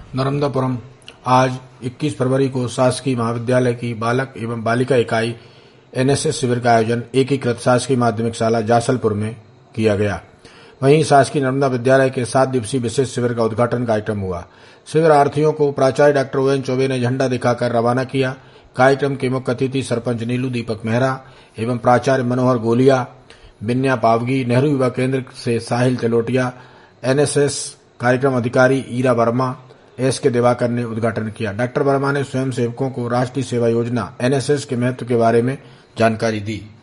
नर्मदापुरम। आज 21 फरवरी को शासकीय महाविद्यालय की बालक एवं बालिका इकाई एनएसएस शिविर का आयोजन एकीकृत शासकीय माध्यमिक शाला जासलपुर में किया गया। वहीं शासकीय नर्मदा विद्यालय के 7 दिवसीय विशेष शिविर का उद्घाटन कार्यक्रम हुआ। शिविरार्थियों को प्राचार्य डॉक्टर ओएन चौबे ने झंडा दिखाकर रवाना किया। कार्यक्रम के मुख्य अतिथि सरपंच नीलू दीपक मेहरा एवं प्राचार्य मनोहर गोलिया, बिन्या पावगी, नेहरू युवा केंद्र से साहिल तेलोटिया, एनएसएस कार्यक्रम अधिकारी ईरा वर्मा, एसके दिवाकर ने उद्घाटन किया। डॉक्टर वर्मा ने स्वयंसेवकों को राष्ट्रीय सेवा योजना एनएसएस के महत्व के बारे में जानकारी दी।